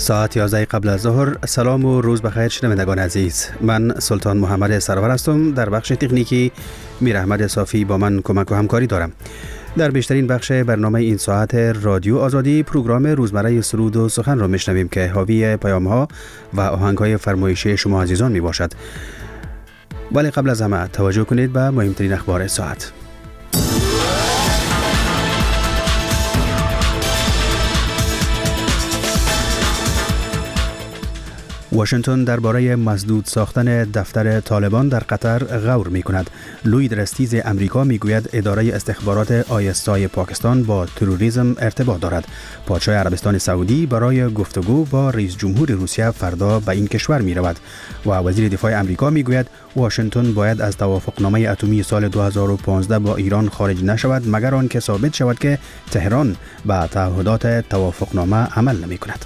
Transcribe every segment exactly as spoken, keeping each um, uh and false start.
ساعت یازده قبل از ظهر. سلام و روز بخیر شنوندگان عزیز. من سلطان محمد سرور هستم. در بخش تکنیکی میر احمد صافی با من کمک و همکاری دارم. در بیشترین بخش برنامه این ساعت رادیو آزادی پروگرام روزمره سرود و سخن را میشنویم که حاوی پیام‌ها و آهنگ‌های فرمایشی شما عزیزان می باشد. ولی قبل از همه توجه کنید به مهمترین اخبار ساعت. واشنگتن درباره مسدود ساختن دفتر طالبان در قطر غور می کند. لوید رستیز امریکا می گوید اداره استخبارات آی اس آی پاکستان با تروریسم ارتباط دارد. پادشاه عربستان سعودی برای گفتگو با رئیس جمهور روسیه فردا به این کشور می رود و وزیر دفاع امریکا می گوید واشنگتن باید از توافقنامه اتمی سال دو هزار و پانزده با ایران خارج نشود مگر آنکه ثابت شود که تهران به تعهدات توافقنامه عمل نمی کند.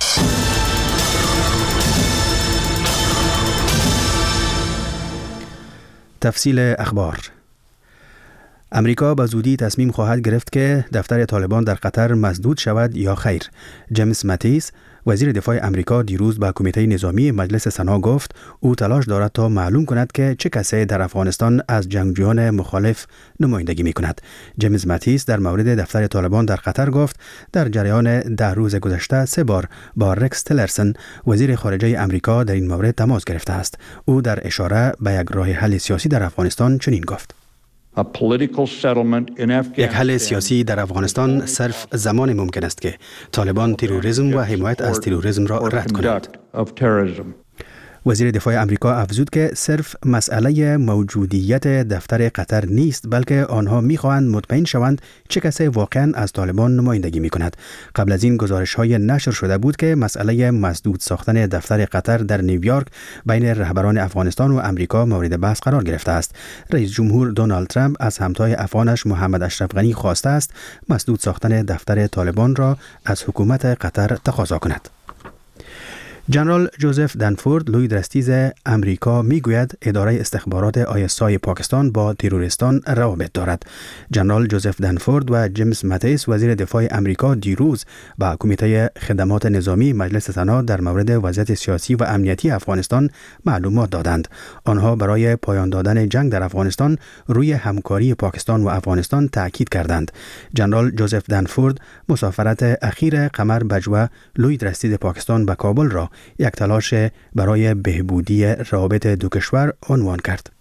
تفصیل اخبار. امریکا به زودی تصمیم خواهد گرفت که دفتر طالبان در قطر مسدود شود یا خیر. جیمز ماتیس وزیر دفاع امریکا دیروز به کمیته نظامی مجلس سنا گفت او تلاش دارد تا معلوم کند که چه کسی در افغانستان از جنگجویان مخالف نمایندگی می کند. جیمز ماتیس در مورد دفتر طالبان در قطر گفت در جریان ده روز گذشته سه بار با رکس تلرسن وزیر خارجه امریکا در این مورد تماس گرفته است. او در اشاره به یک راه حل سیاسی در افغانستان چنین گفت: یک حل سیاسی در افغانستان صرف زمان ممکن است که طالبان تروریسم و حمایت از تروریسم را رد کنند. وزیر دفاع امریکا افزود که صرف مسئله موجودیت دفتر قطر نیست بلکه آنها می‌خواهند مطمئن شوند چه کسی واقعاً از طالبان نمایندگی می‌کند. قبل از این گزارش‌های نشر شده بود که مسئله مسدود ساختن دفتر قطر در نیویورک بین رهبران افغانستان و امریکا مورد بحث قرار گرفته است. رئیس جمهور دونالد ترامپ از همتای افغانش محمد اشرف غنی خواسته است مسدود ساختن دفتر طالبان را از حکومت قطر تقاضا کند. جنرال جوزف دنفورد لوید رستیز امریکا میگوید اداره استخبارات آی اس آی پاکستان با تروریستان روابط دارد. جنرال جوزف دنفورد و جیمز ماتیس وزیر دفاع امریکا دیروز با کمیته خدمات نظامی مجلس سنا در مورد وضعیت سیاسی و امنیتی افغانستان معلومات دادند. آنها برای پایان دادن جنگ در افغانستان روی همکاری پاکستان و افغانستان تاکید کردند. جنرال جوزف دنفورد مسافرت اخیر قمر بجوه لوید رستیز پاکستان به کابل را یک تلاش برای بهبودی روابط دو کشور عنوان کرد.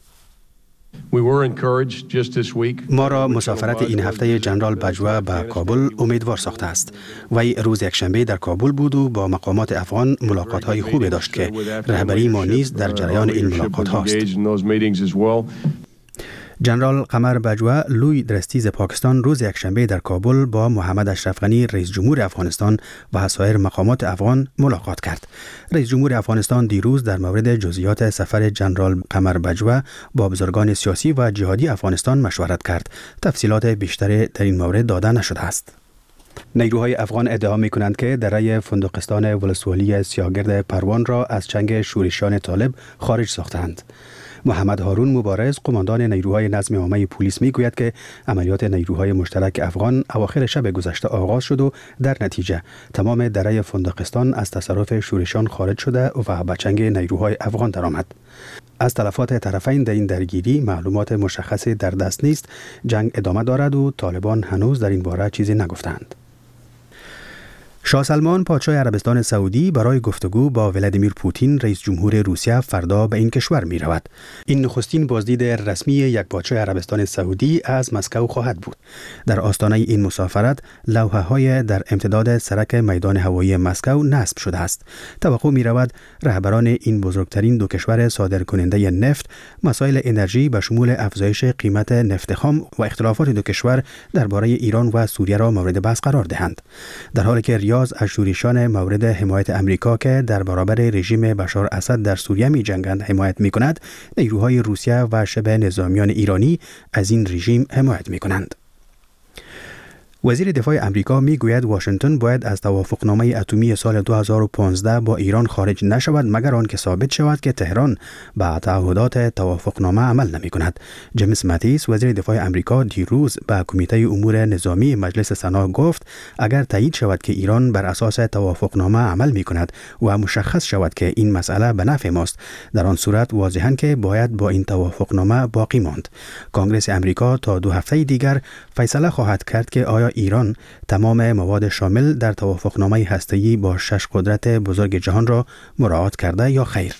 ما را مسافرت این هفته جنرال بجوه به کابل امیدوار ساخته است. وی روز یکشنبه در کابل بود و با مقامات افغان ملاقات‌های خوبی داشت که رهبری ما نیز در جریان این ملاقات هاست. جنرال قمر بجوه لوید رستیز پاکستان روز یکشنبه در کابل با محمد اشرف غنی رئیس جمهور افغانستان و سایر مقامات افغان ملاقات کرد. رئیس جمهور افغانستان دیروز در مورد جزئیات سفر جنرال قمر بجوه با بزرگان سیاسی و جهادی افغانستان مشورت کرد. تفصیلات بیشتری در این مورد داده نشده است. نیروهای افغان ادعا می‌کنند که دره فندقستان ولسوالی سیاهگرد پروان را از چنگ شورشیان طالب خارج ساختند. محمد هارون مبارز قماندان نیروهای نظم عامه پلیس میگوید که عملیات نیروهای مشترک افغان اواخر شب گذشته آغاز شد و در نتیجه تمام دره فندقستان از تصرف شورشیان خارج شده و به چنگ نیروهای افغان درآمد. از تلفات طرفین در این درگیری معلومات مشخصی در دست نیست. جنگ ادامه دارد و طالبان هنوز در این باره چیزی نگفتند. شاه سلمان پادشاه عربستان سعودی برای گفتگو با ولادیمیر پوتین رئیس جمهور روسیه فردا به این کشور می رود. این نخستین بازدید رسمی یک پادشاه عربستان سعودی از مسکو خواهد بود. در آستانه این مسافرت لوحه های در امتداد سرک میدان هوایی مسکو نصب شده است. توقع می رود رهبران این بزرگترین دو کشور صادرکننده نفت مسائل انرژی به شمول افزایش قیمت نفت خام و اختلافات دو کشور درباره ایران و سوریه را مورد بحث قرار دهند. در حالی که ریاض از شورشیان مورد حمایت امریکا که در برابر رژیم بشار اسد در سوریه می جنگند حمایت می کند، نیروهای روسیه و شبه نظامیان ایرانی از این رژیم حمایت می کنند. وزیر دفاع امریکا میگوید واشنگتن باید از توافقنامه اتمی سال دو هزار و پانزده با ایران خارج نشود مگر آنکه ثابت شود که تهران به تعهدات توافقنامه عمل نمی کند. جیمز ماتیس وزیر دفاع امریکا دیروز به کمیته امور نظامی مجلس سنا گفت اگر تایید شود که ایران بر اساس توافقنامه عمل می کند و مشخص شود که این مسئله به نفع ماست، در آن صورت واضحاً که باید با این توافقنامه باقی ماند. کنگره امریکا تا دو هفته دیگر فیصله خواهد کرد که آیا ایران تمام مواد شامل در توافقنامه هسته‌ای با شش قدرت بزرگ جهان را مراعات کرده یا خیر.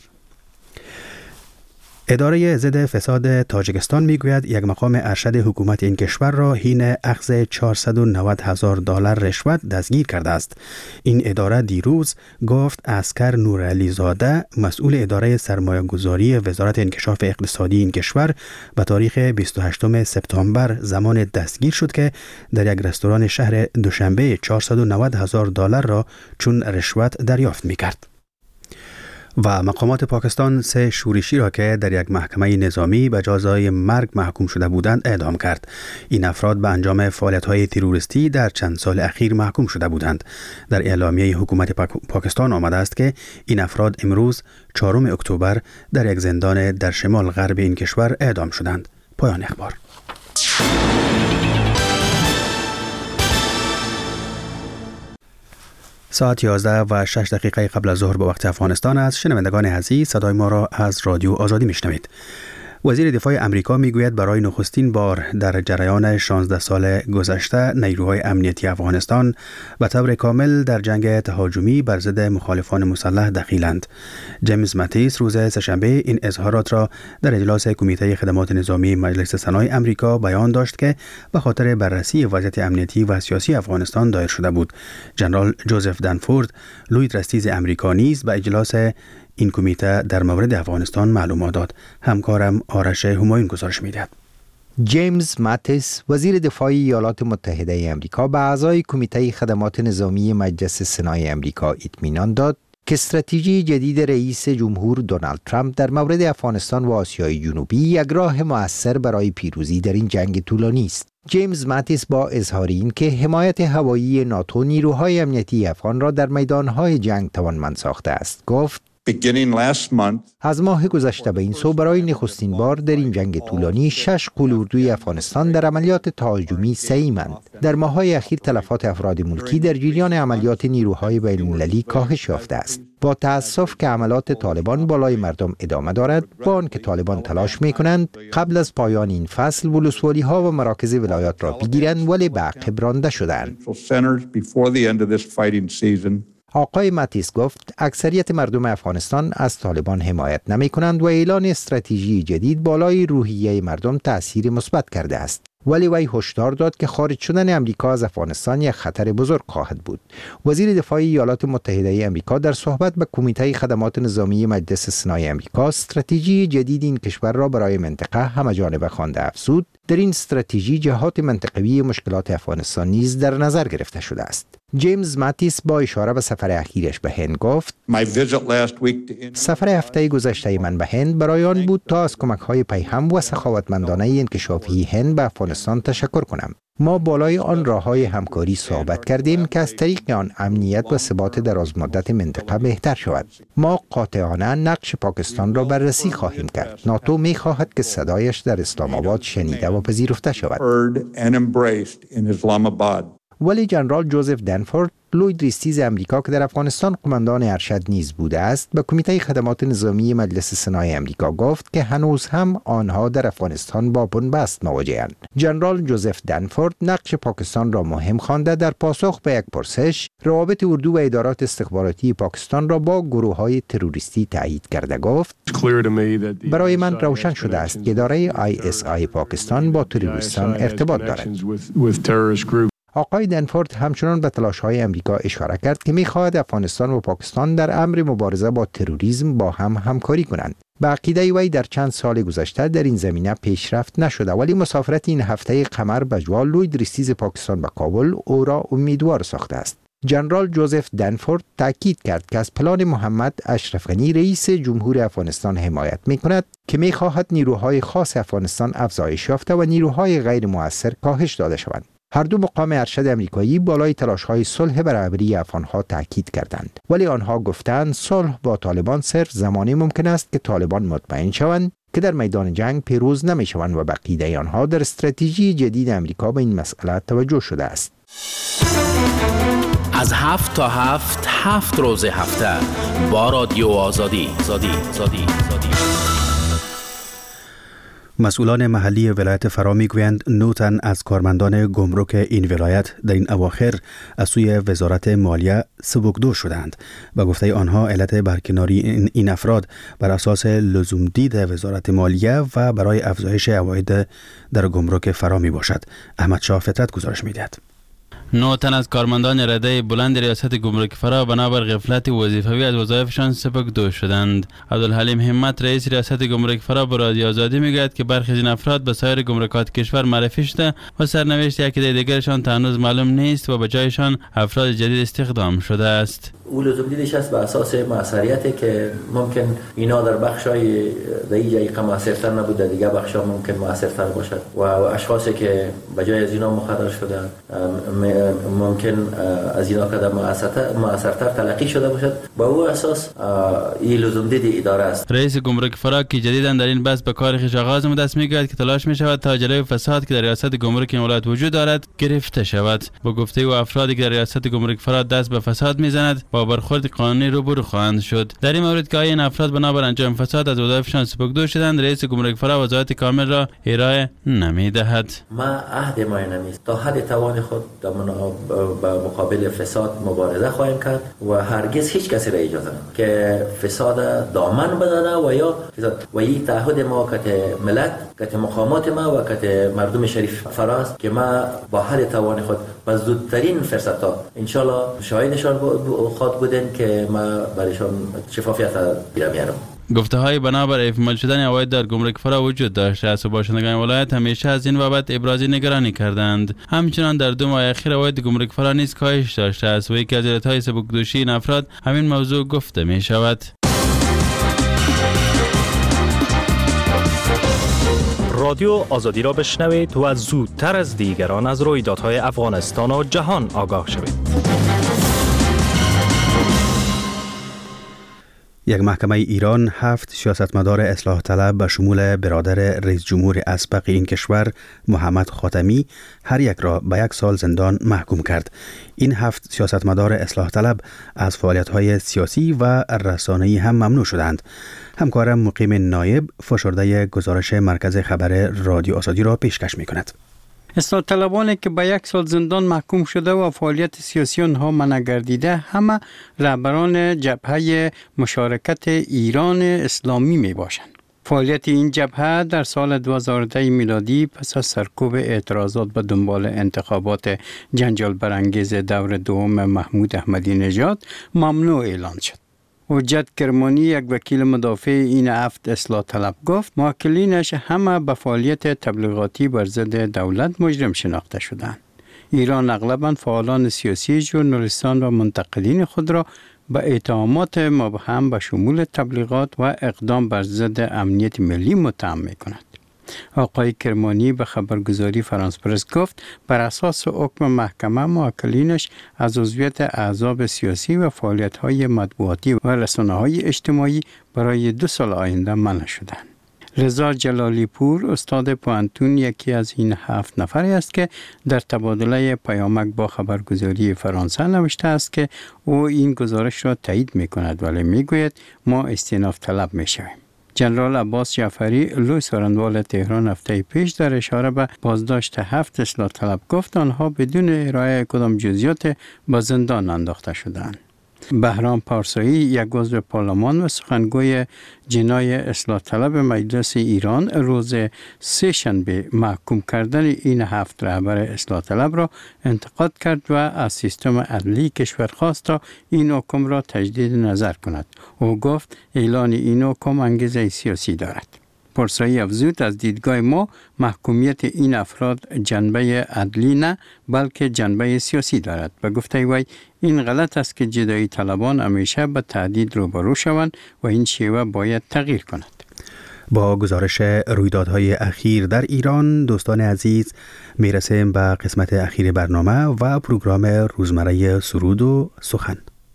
اداره ضد فساد تاجیکستان میگوید یک مقام ارشد حکومت این کشور را حین اخذ چهارصد و نود هزار دلار رشوت دستگیر کرده است. این اداره دیروز گفت اسکر نورعلی زاده مسئول اداره سرمایه‌گذاری وزارت انکشاف اقتصادی این کشور به تاریخ بیست و هشتم سپتامبر زمان دستگیر شد که در یک رستوران شهر دوشنبه چهارصد و نود هزار دلار را چون رشوت دریافت می‌کرد. و مقامات پاکستان سه شورشی را که در یک محکمه نظامی به جزای مرگ محکوم شده بودند اعدام کرد. این افراد به انجام فعالیت‌های تروریستی در چند سال اخیر محکوم شده بودند. در اعلامیه حکومت پاکستان آمده است که این افراد امروز چهارم اکتبر در یک زندان در شمال غرب این کشور اعدام شدند. پایان اخبار. ساعت یازده و شش دقیقه قبل از ظهر به وقت افغانستان است. شنوندگان عزیز، صدای ما را از رادیو آزادی میشنوید. وزیر دفاع امریکا میگوید برای نخستین بار در جریان شانزده سال گذشته نیروهای امنیتی افغانستان به طور کامل در جنگ تهاجمی بر ضد مخالفان مسلح دخیلند. جیمز ماتیس روز سه‌شنبه این اظهارات را در اجلاس کمیته خدمات نظامی مجلس سنای امریکا بیان داشت که به خاطر بررسی وضعیت امنیتی و سیاسی افغانستان دایر شده بود. جنرال جوزف دنفورد لوی درستیز امریکا نیز به اجلاس این کمیته در مورد افغانستان معلومات داد. همکارم آرش همایون گزارش می‌دهد. جیمز ماتیس وزیر دفاع ایالات متحده آمریکا به اعضای کمیته خدمات نظامی مجلس سنای آمریکا اطمینان داد که استراتژی جدید رئیس جمهور دونالد ترامپ در مورد افغانستان و آسیای جنوبی یک راه مؤثر برای پیروزی در این جنگ طولانی است. جیمز ماتیس با اظهار این که حمایت هوایی ناتو نیروهای امنیتی افغان را در میدانهای جنگ توانمند ساخته است گفت از ماه گذشته به این سو برای نخستین بار در این جنگ طولانی شش قول‌اردوی افغانستان در عملیات تهاجمی سهیمند. در ماه‌های اخیر تلفات افراد ملکی در جریان عملیات نیروهای بین‌المللی کاهش یافته است. با تأسف که عملیات طالبان بالای مردم ادامه دارد، با آنکه طالبان تلاش می‌کنند قبل از پایان این فصل ولسوالی‌ها و مراکز ولایات را بگیرند ولی به عقب رانده شدند. آقای ماتیس گفت اکثریت مردم افغانستان از طالبان حمایت نمی کنند و اعلان استراتژی جدید بالای روحیه مردم تأثیر مثبت کرده است. ولی وی هشدار داد که خارج شدن امریکا از افغانستان یک خطر بزرگ خواهد بود. وزیر دفاع ایالات متحده آمریکا در صحبت به کمیته خدمات نظامی مجلس سنای آمریکا استراتژی جدید این کشور را برای منطقه همه‌جانبه خوانده افزود. در این استراتژی جهات منطقوی مشکلات افغانستان نیز در نظر گرفته شده است. جیمز ماتیس با اشاره به سفر اخیرش به هند گفت سفر هفته گذشته من به هند برای آن بود تا از کمک‌های پیهم و سخاوتمندانه انکشافی هند به افغانستان تشکر کنم. ما بالای آن راه‌های همکاری صحبت کردیم که از طریق آن امنیت و ثبات درازمدت منطقه بهتر شود. ما قاطعانه نقش پاکستان را بررسی خواهیم کرد. ناتو می‌خواهد که صدایش در اسلام آباد شنیده و پذیرفته شود. ولی جنرال جوزف دنفورد لوی درستیز امریکا که در افغانستان قماندان ارشد نیز بوده است به کمیته خدمات نظامی مجلس سنای امریکا گفت که هنوز هم آنها در افغانستان با بنبست مواجه‌اند. جنرال جوزف دنفورد نقش پاکستان را مهم خوانده در پاسخ به یک پرسش روابط اردو و ادارات استخباراتی پاکستان را با گروه‌های تروریستی تایید کرده گفت برای من روشن شده است که اداره آی اس آی پاکستان با تروریستان ارتباط دارد. آقای دنفورد همچنان به تلاش‌های امریکا اشاره کرد که می‌خواهد افغانستان و پاکستان در امر مبارزه با تروریسم با هم همکاری کنند. به عقیده وی در چند سال گذشته در این زمینه پیشرفت نشده ولی مسافرت این هفته قمر بجوا لوی درستیز پاکستان به کابل او را امیدوار ساخته است. جنرال جوزف دنفورد تاکید کرد که از پلان محمد اشرف غنی رئیس جمهور افغانستان حمایت می‌کند که می‌خواهد نیروهای خاص افغانستان افزایش یافته و نیروهای غیر مؤثر کاهش داده شوند. هر دو مقام ارشد امریکایی بالای تلاش‌های صلح برابری افغان‌ها تاکید کردند، ولی آنها گفتند صلح با طالبان صرف زمانی ممکن است که طالبان مطمئن شوند که در میدان جنگ پیروز نمی‌شوند و به عقیده آنها در استراتژی جدید امریکا به این مسئله توجه شده است. از هفت تا هفت هفت روز هفته با رادیو آزادی زادی زادی زادی. مسئولان محلی ولایت فرا میگویند نه تن از کارمندان گمرک این ولایت در این اواخر از سوی وزارت مالیه سبکدو شدند و گفته آنها علت برکناری این, این افراد بر اساس لزوم دید وزارت مالیه و برای افزایش عواید در گمرک فرا می باشد. احمد شاه فطرت گزارش می‌دهد. نه تن از کارمندان رده بلند ریاست گمرک فرا بنابر غفلت وظیفوی از وظایفشان سپکدو شدند. عبدالحلیم همت رئیس ریاست گمرک فرا به رادیو آزادی میگوید که برخی از این افراد به سایر گمرکات کشور معرفی شده و سرنوشت یکی دیگرشان تا هنوز معلوم نیست و به جایشان افراد جدید استخدام شده است. او لزوم دیدش است به اساس موثریتی که ممکن اینا در بخشای دیگه یکم موثرتر نبوده، دیگه بخشا ممکن موثرتر باشد و اشخاصی که به جای از اینا مخرج شدن ممکن از اینا کدام موثرتر تلقی شده باشد. با او اساس این لزوم دید اداره است. رئیس گمرک فرا که جدیداً در این بحث به کار خویش آغاز نموده است میگوید که تلاش می شود تا جلوی فساد که در ریاست گمرک این ولایت وجود دارد گرفته شود. با گفته او افرادی که در ریاست گمرک فرا دست به فساد میزند با برخورد قانونی روبرو خواهند شد. در این مورد که این افراد بنابر انجام فساد از وظایفشان سپکدو شدند، رئیس گمرک فرا وضاحت کامل را ارائه نمیدهد. ما عهد ما نمیست تا حد توان خود در مقابل فساد مبارزه خواهیم کرد و هرگز هیچ کسی را اجازه نمیدیم که فساد دامن بزنه و یا فساد و این تعهد ما که ملت که مقامات ما و که مردم شریف فراست که ما با حد توان خود با زودترین فرصت ها ان الله شاهدشان خواهد بودیم که ما برایشان شفافیت را میارم. گفته های بنابر اکمال شدن عواید در گمرک فرا وجود داشته است و باشندگان ولایت همیشه از این بابت ابراز نگرانی کردند. همچنان در دو ماه اخیر عواید گمرک فرا نیز کاهش داشته است و یکی از علتهای سبکدوشی این افراد همین موضوع گفته می شود. رادیو آزادی را بشنوید و زودتر از دیگران از رویدادهای افغانستان و جهان آگاه شوید. یک محکمه ایران هفت سیاستمدار اصلاح طلب به شمول برادر رئیس جمهور اسبق این کشور محمد خاتمی هر یک را به یک سال زندان محکوم کرد. این هفت سیاستمدار اصلاح طلب از فعالیت‌های سیاسی و رسانه‌ای هم ممنوع شدند. همکارم مقیم نایب فشرده گزارش مرکز خبر رادیو آزادی را پیشکش می‌کند. اصلاح طلبانی که به یک سال زندان محکوم شده و فعالیت سیاسی آنها منع گردیده همه رهبران جبهه مشارکت ایران اسلامی می باشند. فعالیت این جبهه در سال دو هزار و ده میلادی پس از سرکوب اعتراضات به دنبال انتخابات جنجال برانگیز دور دوم محمود احمدی نژاد ممنوع اعلان شد. حجت کرمانی یک وکیل مدافع این هفت اصلاح طلب گفت موکلینش همه به فعالیت تبلیغاتی بر ضد دولت مجرم شناخته شدند. ایران اغلباً فعالان سیاسی، ژورنالیستان و منتقدین خود را به اتهامات مبهم به شمول تبلیغات و اقدام بر ضد امنیت ملی متهم می‌کند. آقای کرمانی به خبرگزاری فرانس پرس گفت بر اساس حکم محکمه موکلینش از عضویت احزاب سیاسی و فعالیت‌های مطبوعاتی و رسانه‌های اجتماعی برای دو سال آینده منع شدند. رضا جلالی پور استاد پوانتون یکی از این هفت نفری است که در تبادله پیامک با خبرگزاری فرانسه نوشته است که او این گزارش را تایید می‌کند ولی می‌گوید ما استئناف طلب می‌شویم. جنرال عباس جعفری لوی سارنوال تهران هفته پیش در اشاره به بازداشت هفت اصلاح طلب گفت آنها بدون ارائه کدام جزئیات به زندان انداخته شدند. بهرام پارسایی یک عضو پارلمان و سخنگوی جنای اصلاح طلب مجلس ایران روز سه شنبه محکوم کردن این هفت رهبر اصلاح طلب را انتقاد کرد و از سیستم عدلی کشور خواست تا این حکم را تجدید نظر کند. او گفت اعلان این حکم انگیزه سیاسی دارد. پارسایی افزود از دیدگاه ما محکومیت این افراد جنبه عدلی نه بلکه جنبه سیاسی دارد. به گفته وی این غلط است که جدایی طلبان همیشه به تهدید روبرو شوند و این شیوه باید تغییر کند. با گزارش رویدادهای اخیر در ایران دوستان عزیز میرسیم به قسمت اخیر برنامه و پروگرام روزمره سرود و سخن.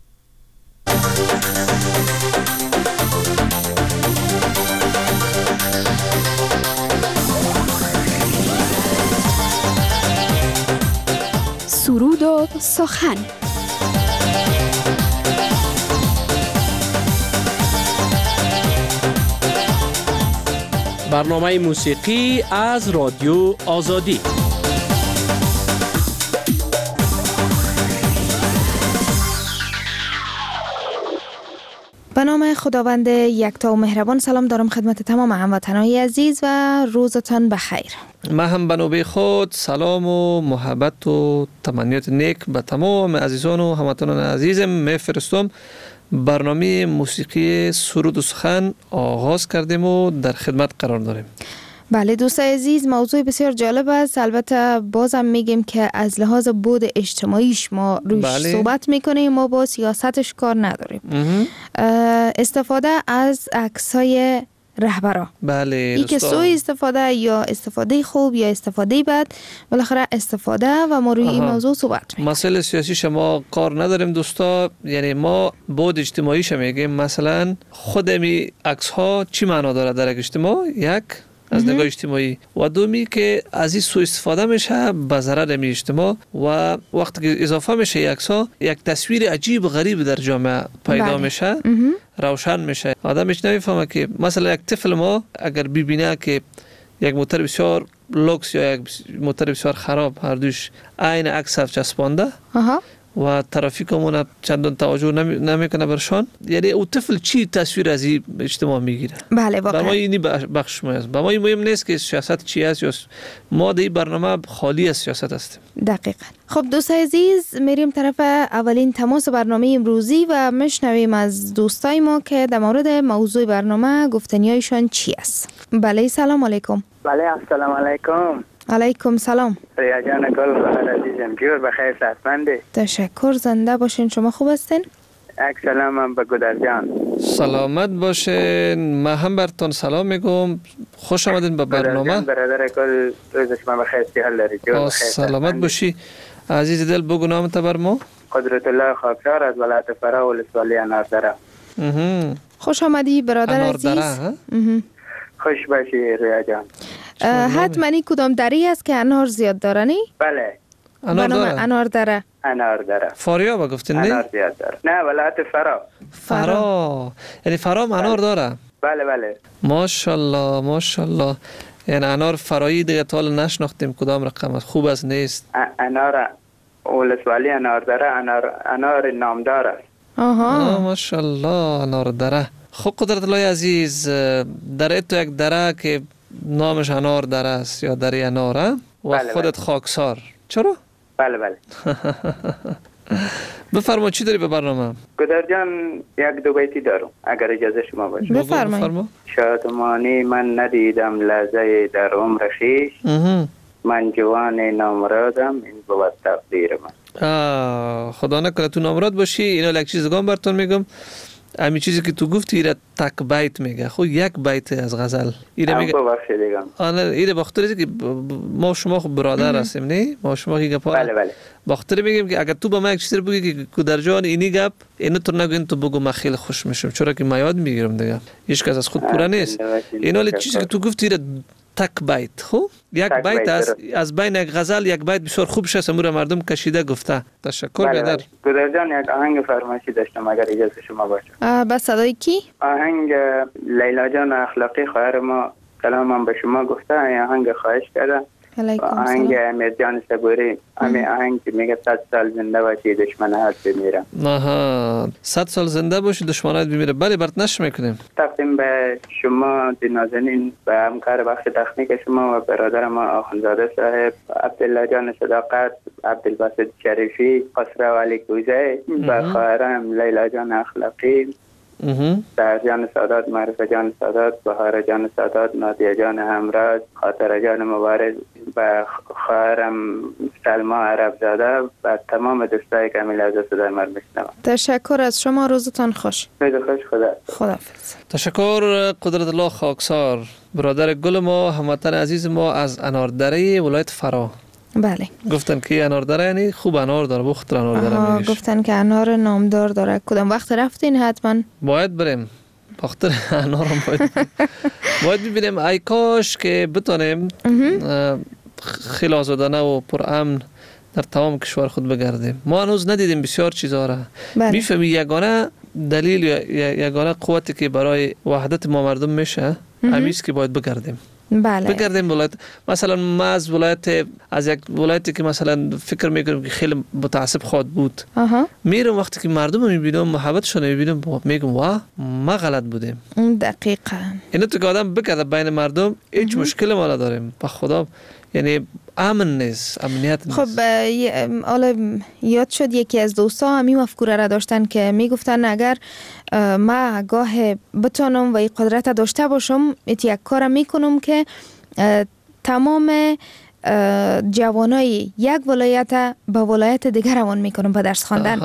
سرود و سخن. برنامه موسیقی از رادیو آزادی. به نام خداوند یکتا و مهربان سلام دارم خدمت تمام هموطنان عزیز و روزتان بخیر. ما هم به نوبه خود سلام و محبت و تمنیات نیک به تمام عزیزان و هموطنان عزیزم میفرستم. برنامه موسیقی سرود و سخن آغاز کردیم و در خدمت قرار داریم. بله دوستان عزیز، موضوع بسیار جالب است. البته بازم میگیم که از لحاظ بود اجتماعیش ما روش بله. صحبت میکنیم، ما با سیاستش کار نداریم. استفاده از عکس‌های رهبرا، بله، ای که سوء استفاده یا استفاده خوب یا استفاده بد، بالاخره استفاده و ما روی این موضوع صحبت میکنیم. مسئله سیاسی شما کار نداریم دوستا، یعنی ما بود اجتماعیش میگیم. مثلا خود می عکس ها چی معنا داره در اجتماع؟ یک از نگاه اجتماعی و دومی که از این سوء استفاده میشه به ضرر می اجتماع و وقتی که اضافه میشه یک ها یک تصویر عجیب غریب در جامعه پیدا بله. میشه روشن میشه. آدمش نمیفهمه که مثلا یک طفل ما اگر ببینه که یک موتور بسیار لوکس یا یک موتور بسیار خراب هر دوش عین عکس چسبانده و ترافیکمون چندان توجه نمی... نمیکنه برشان، یعنی او طفل چی تصویر از این اجتماع میگیره؟ بله واقعا. با ما اینی بخش ما است. با ما این مهم نیست که سیاست چی است، یا ما در این برنامه خالی از سیاست هستیم. دقیقاً. خب دوستان عزیز، میریم طرف اولین تماس برنامه امروزی و میشنویم از دوستای ما که در مورد موضوع برنامه گفتنیایشان چی است. بله سلام علیکم. بله السلام علیکم. علیکم سلام. ریا جان گل بخیر عزیزم، جور بخیر صحتمنده. تشکر، زنده باشین. شما خوب هستین؟ یک سلام هم به گودر جان. سلامت باشین. ما هم براتون سلام میگم. خوش آمدین به برنامه. گودر جان برادر گل، روز شما بخیر، صحت داری، جور بخیر. سلامت باشی. عزیز دل بگو نامت بر ما. قدرت الله خاکسار از ولایت فرا ولسوالی اناردره. خوش آمدی برادر عزیز. خوش باشی ریا جان. حتما کدام دری است که انار زیاد داره نی؟ بله. انار داره. انار داره. انار داره. فاریاب گفتین نه؟ انار زیاد داره. نه ولایت فرا. فرا. یعنی فرا انار داره. بله بله. ماشاءالله ماشاءالله. یعنی انار فرایی دیگه تا حالا نشناختیم کدام رقم است. خوب است نیست؟ انار ولسوالی انار داره، انار انار نامدار است. آها. ماشاءالله انار داره. خب قدرت الله عزیز، در تو یک دره که نامش انار دره است یا دره اناره و بله خودت بله. خاکسار، چرا؟ بله بله. بفرما چی داری به برنامه؟ گودر جان یک دو بیتی دارم اگر اجازه شما باشه. بفرمایید. شادمانی من ندیدم لحظه در عمر خویش، من جوان نامرادم، این بود تقدیر من. خدا نکنه تو نامراد باشی. اینا یک چیز گام براتون میگم. همین چیزی که تو گفتی ایره تک بیت میگه. خب یک بیت از غزل ایره میگه. آره ایره بخاطر که ما شما خب برادر هستیم نه؟ ما شما کی گپ. بله بله. بخاطر میگیم که اگر تو به من یک چیزی بگی که کودر جان اینی گپ اینو تو نگو، تو بگو، من خیلی خوش میشم، چرا که من یاد میگیرم دیگه. هیچ کس از خود پورا نیست. اینا چیزی که تو گفتی ایره تک بیت. خب یک بیت از از بین یک غزل یک بیت بسیار خوب شد، امور مردم کشیده گفته. تشکر بیادر. گودر جان یک آهنگ فرمایشی داشتم اگر اجازه شما باشه. با صدای کی؟ آهنگ لیلا جان اخلاقی خواهر ما سلامم به شما گفته، آهنگ خواهش کرده. آهنگ امیر جان صبوری، همین آهنگ که میگه صد سال زنده باشی دشمنات بمیره. آها، صد سال زنده باشی دشمنات بمیره. بله برات نشر میکنیم. تقدیم به شما نازنین، به همکار بخش تکنیک شما و برادر ما آخوندزاده صاحب، عبدالله جان صداقت، عبدالباسط شریفی، خسرو علی کوزه، و خواهرم لیلا جان اخلاقی سهر جان سادات، معرفه جان سادات، بهار جان سادات، نادیه جان همراز، خاطر جان مبارز و خواهرم سلما عرب زاده و تمام دوستایی که امیل از صدای من میشنوند. تشکر از شما، روزتان خوش. خیلی خوش، خدا خداحافظ. تشکر قدرت الله خاکسار، برادر گل ما، هموطن عزیز ما از اناردره ولایت فرا. بله. گفتن که اناردره یعنی خوب انار داره، بخت اناردره میگه. گفتن که انار نامدار داره. کدام وقت رفتین حتما؟ باید بریم. بخاطر انارم باید باید ببینیم. ای کاش که بتونیم خیلی آزادانه و پرامن در تمام کشور خود بگردیم. ما هنوز ندیدیم بسیار چیزا را. میفهمی یگانه دلیل یا یگانه قوتی که برای وحدت ما مردم میشه همیست که باید بگردیم. بله. بگردیم ولایت. مثلا ما از ولایت از یک ولایتی که مثلا فکر میکنم که خیلی متعصب خواهد بود، میرم وقتی که مردم رو میبینم، محبتشون رو میبینم، میگم واه ما غلط بودیم. دقیقاً. اینو تو که آدم بگرده بین مردم هیچ مشکلی ما نداریم. با خدا یعنی امن نیست، امنیت نیست. خب حالا یاد شد یکی از دوستا همین مفکوره را داشتن که میگفتن اگر ما گاه بتونم و این قدرت داشته باشم ایت یک کار میکنم که تمام جوانای یک ولایت به ولایت دیگر روان میکنم به درس خواندن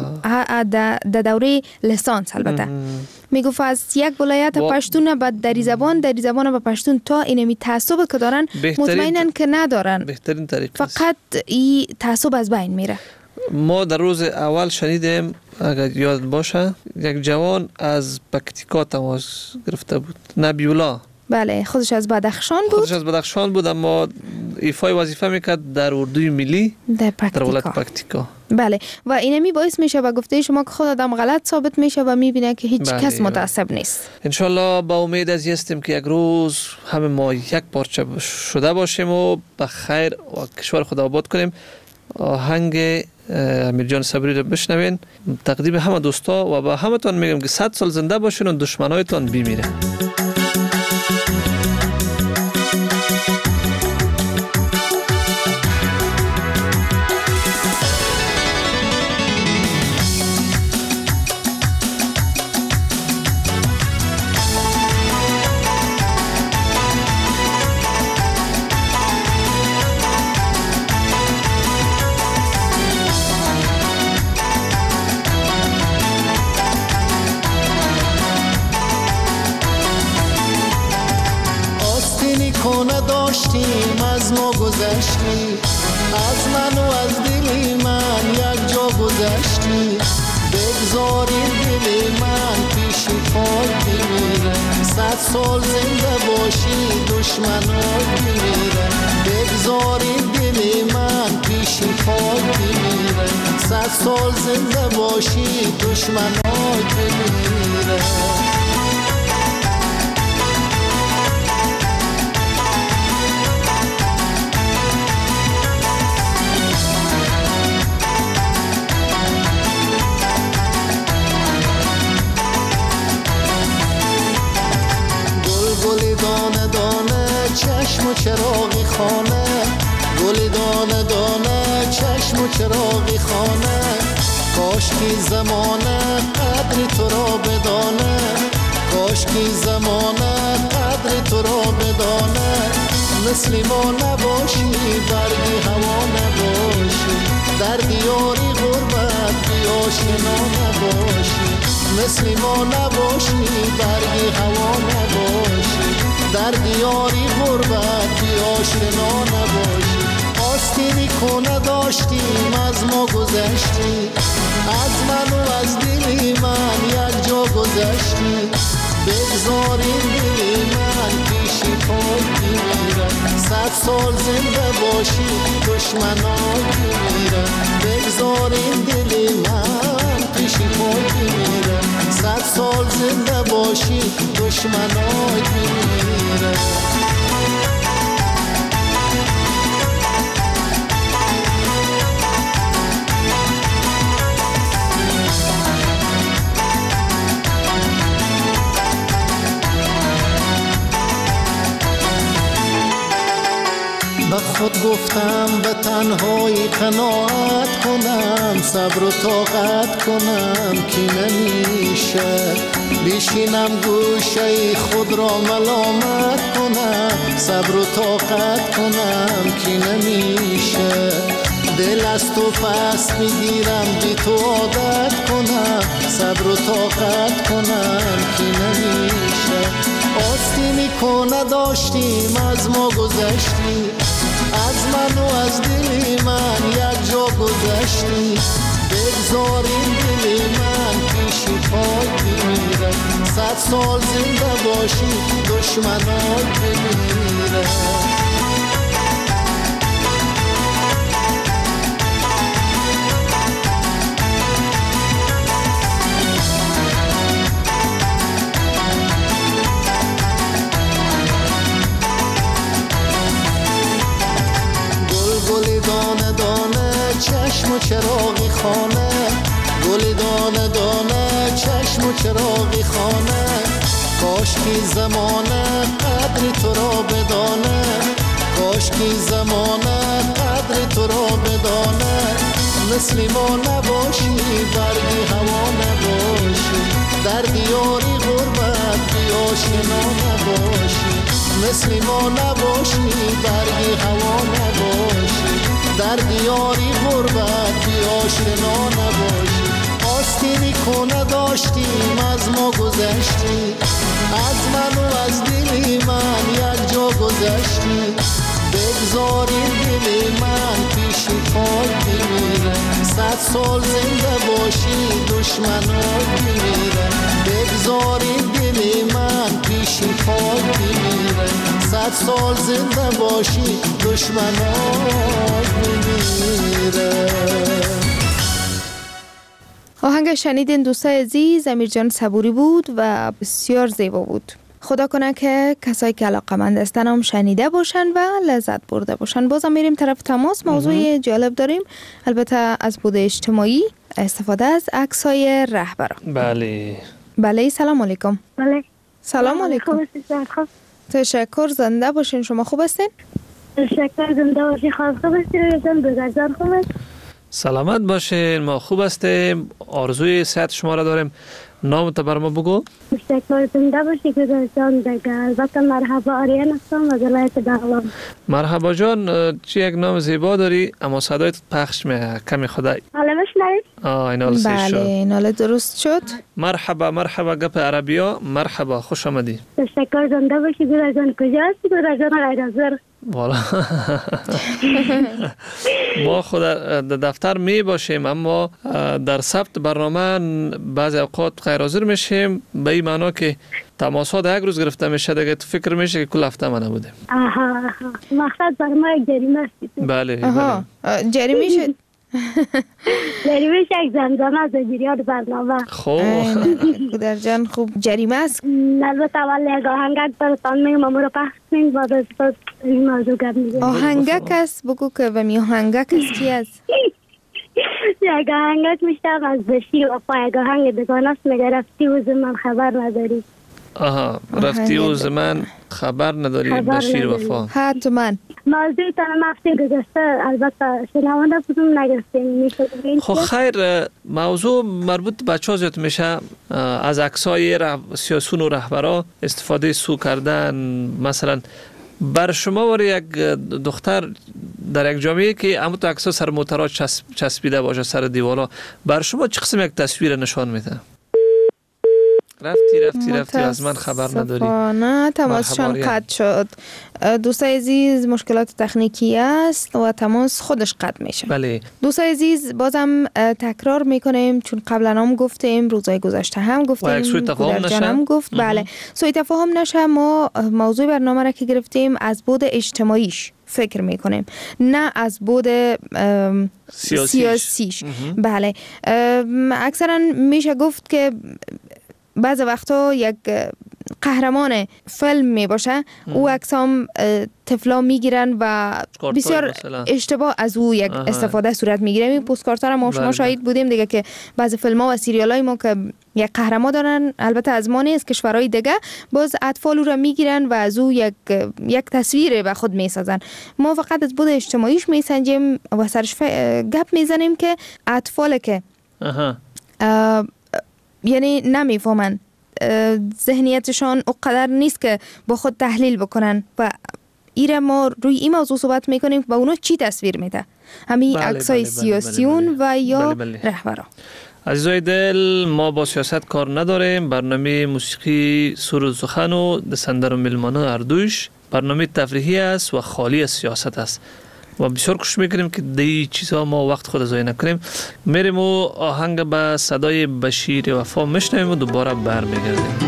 در دوره لیسانس. البته میگفت از یک ولایت پشتون به دری زبان، دری زبان به پشتون، تا اینمی تعصب که دارن مطمئنن که ندارن، بهترین طریق فقط این تعصب از بین میره. ما در روز اول شنیدیم اگر یاد باشه یک جوان از پکتیکا تماس گرفته بود، نبیولا. بله، خودش از بدخشان بود. خودش از بدخشان بود اما ایفای وظیفه میکرد در اردوی ملی در, در ولایت پکتیکا. بله، و اینمی باعث میشه به گفته شما که خود آدم غلط ثابت میشه و میبینه که هیچ بله کس متعصب نیست. انشالله با امید از هستیم که یک روز همه ما یک پارچه شده باشیم و به خیر و کشور خود آباد کنیم. آهنگ امیر جان صبری رو بشنوین، تقدیم همه دوستا و با همتون میگم که صد سال زنده باشین و دشمنایتون بمیره. از ما گذشتی، از من و از دلی من یک جا گذشتی، بگذاری دلی من پیشی پاک بمیره، صد سال زنده باشی دشمنات بمیره، بگذاری دلی من پیشی پاک بمیره، صد سال زنده باشی دشمنات بمیره. دانه دانه چشم و چراغی خانه، گل دانه دانه چشم و چراغی خانه، کاش کی زمانه قدر تو را بدانه، کاش کی زمانه قدر تو را بدانه، مثل ما نباشی برگی هوا نباشی، در دیاری غربت بی آشنا نباشی، مثل ما نباشی برگی هوا نباشی، در دیاری غربت بی آشنا نباشی. آستینی کنه داشتیم از ما گذشتی، از من و از دلی من یک جا گذشتی، بگذاریم دلی من پیشی پاک بمیره، صد سال زنده باشی دشمنات بمیره، بگذاریم دلی من پیشی پاک بمیره، صد سال زنده باشی دشمنات بمیره. به خود گفتم به تنهایی قناعت کنم، صبر و طاقت کنم که نمیشه، بشینم گوشه خود را ملامت کنم، صبر و طاقت کنم که نمیشه، دل از تو پس میگیرم بی تو عادت کنم، صبر و طاقت کنم که نمیشه، آستی میکنه داشتیم از ما گذشتی، از من و از دل من یک جا گذشتی، بگذاریم دل من پیشی پای بمیره، صد سال زنده باشی دشمنای بمیره. دانه دانه چشم و چراغی خانه، گل دانه دانه چشم و چراغی خانه، کاش کی زمانه قدر تو را بدانه، کاش کی زمانه قدر تو را بدانه، مثل ما نباشی برگی هوا نباشی، در دیاری غربت بی آشنا نباشی، مثل ما نباشی برگی هوا نباشی، در دیاری غربت بی آشنا نباشی، آستی میکنه داشتیم از ما گذشتی، از من و از دل من یک جا گذشتی، بگذاریم دل من پیشی پای بمیره، صد سال زنده باشی دشمنای بمیره، بگذاریم دل من پیشی پای بمیره، صد سال زنده باشی دشمنای بمیره. آهنگ شنیدین دوستای عزیز، امیرجان صبوری بود و بسیار زیبا بود. خدا کنه که کسایی که علاقه‌مند هستن هم شنیده باشن و لذت برده باشن. بازم میریم طرف تماس. موضوع جالب داریم، البته از بود اجتماعی، استفاده از عکس‌های رهبران. بله بله. سلام علیکم. بله سلام علیکم. تشکر. زنده باشین. شما خوب هستین؟ تشکر. زنده باشین. خوب هستین؟ بگذار خوب است. سلامت باشین. ما خوب هستیم. آرزوی صحت شما را داریم. نام تو بر ما بگو. تشکر. زنده باشی گذار جان. دیگه البته مرحبا آریان هستم از ولایت بغلان. مرحبا جان. چی یک نام زیبا داری اما صدایت پخش میه کمی خدای. حالا بشنوید. آه اینال سیش شد. بله اینال درست شد. مرحبا مرحبا گپ عربیا. مرحبا خوش آمدی. تشکر. زنده باشی گذار جان. کجا هستی گذار جان؟ غیر حاضر. والا ما خود در دفتر می باشیم اما در ثبت برنامه بعضی اوقات غیر حاضر میشیم، به این معنا که تماسات یک روز گرفته میشه دیگه تو فکر میشه که کل هفته ما نبودیم. آها آها مقصد بر ما یک جریمه است. بله آها جریمه شد. جریمه یک زمزمه از جریان برنامه. خوب در جان خوب جریمه است. البته اول یک آهنگک براتان میگم امو رو پخش کنید بعد از پس این موضوع گپ میزنیم. آهنگک است بگو که و می آهنگک است کی است؟ یک آهنگک میشتم از بشیر وفا، یک آهنگ بگانه است میگه رفتی و زمان خبر نداری. آها رفتی و زمان خبر نداری. بشیر وفا. حتما موضوع تنم هفته گذشته البته شنوانده بودم نگرفتیم. خب خیر موضوع مربوط بچه ها زیاد میشه از عکسای سیاسون و رهبرا استفاده سو کردن. مثلا بر شما وری یک دختر در یک جامعه که همون تو عکس‌ها سر موترها چسب، چسبیده باشه سر دیوالا، بر شما چه قسم یک تصویر نشان میده؟ رفتی رفتی رفتی از من خبر نداری. نه تماسشان قطع شد. دوستای عزیز مشکلات تکنیکی است و تماس خودش قطع میشه. بله دوستای عزیز بازم تکرار میکنیم چون قبلا هم گفتیم روزهای گذشته هم گفتیم سوء تفاهم نشه هم گفت اه. بله سوء تفاهم نشه. ما موضوع برنامه را که گرفتیم از بود اجتماعیش فکر میکنیم نه از بود سیاسیش, سیاسیش. بله اکثرا میشه گفت که بعض وقتا یک قهرمان فیلم می باشه او عکسام طفلا میگیرن و بسیار اشتباه از او یک آها. استفاده صورت میگیره. این پستکارت ها ما شما شاهد بودیم دیگه که بعض فیلم ها و سریال های ما که یک قهرمان دارن، البته از ما نیست، کشورهای دیگه باز اطفال رو میگیرن و از او یک یک تصویر به خود میسازن. ما فقط از بود اجتماعیش میسنجیم و سرش ف... گپ میزنیم که اطفال که یعنی نمیفهمن، ذهنیتشان اونقدر نیست که با خود تحلیل بکنن و ایره ما روی این موضوع صحبت میکنیم و اونا چی تصویر میده، همین عکسای سیاسیون و یا رهبرا. عزیزای دل، ما با سیاست کار نداریم. برنامه موسیقی سرود سخن و دسندر و ملمانه اردوش برنامه تفریحی است و خالی از سیاست است و بسیار کوشش میکنیم که دی چیزها ما وقت خود ضایع نکنیم. میریم و آهنگ به صدای بشیر وفا میشنویم و دوباره برمیگردیم.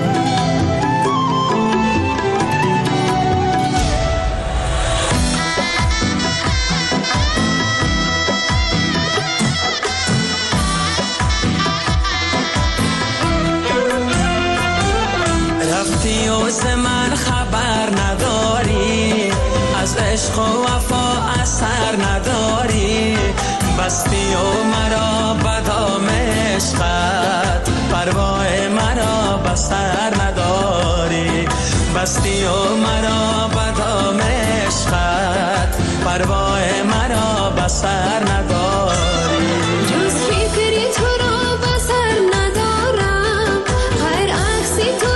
از من خبر نداری، از عشق و وفا اثر نداری، بستی و مرا بدام عشقت، پروای مرا بستر نداری، بستی و مرا بدام عشقت، پروای مرا بستر نداری. جز فکری تو را بسر ندارم، غیر عکسی تو